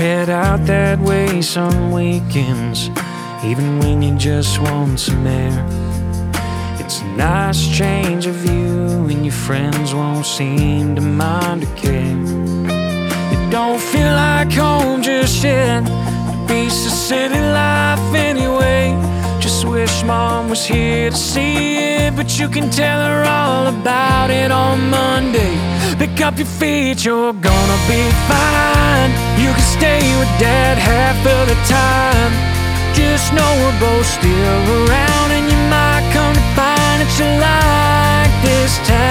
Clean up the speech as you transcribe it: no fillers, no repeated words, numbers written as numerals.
head out that way some weekends, even when you just want some air. It's a nice change of view, and your friends won't seem to mind or care. It don't feel like home just yet, a piece of city life anyway. Just wish Mom was here to see it, but you can tell her all about it on Monday. Pick up your feet, you're gonna be fine. You can stay with Dad half of the time. Just know we're both still around, and you might come to find that you like this town.